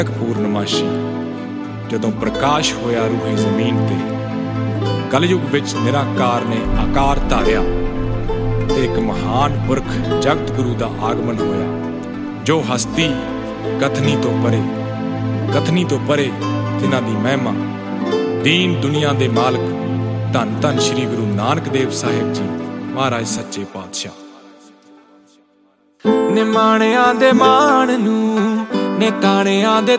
ਪੂਰਨਮਾਸ਼ੀ ਜਦੋਂ ਪ੍ਰਕਾਸ਼ ਹੋਇਆ ਰੂਹੀ ਜ਼ਮੀਨ ਤੇ, ਕਲਯੁਗ ਵਿੱਚ ਨਿਰਾਕਾਰ ਨੇ ਆਕਾਰ ਧਾਰਿਆ ਤੇ ਇੱਕ ਮਹਾਨ ਪੁਰਖ ਜਗਤ ਗੁਰੂ ਦਾ ਆਗਮਨ ਹੋਇਆ, ਜੋ ਹਸਤੀ ਕਥਨੀ ਤੋਂ ਪਰੇ ਜਿਨ੍ਹਾਂ ਦੀ ਮਹਿਮਾ ਦੀਨ ਦੁਨੀਆ ਦੇ ਮਾਲਕ ਧੰਨ ਧੰਨ ਸ਼੍ਰੀ ਗੁਰੂ ਨਾਨਕ ਦੇਵ ਸਾਹਿਬ ਜੀ ਮਹਾਰਾਜ ਸੱਚੇ ਪਾਤਸ਼ਾਹ। ਨਿਮਾਣਿਆਂ ਦੇ ਮਾਣ ਨੂੰ, ਨੇ ਤਾਣਿਆਂ ਦੇ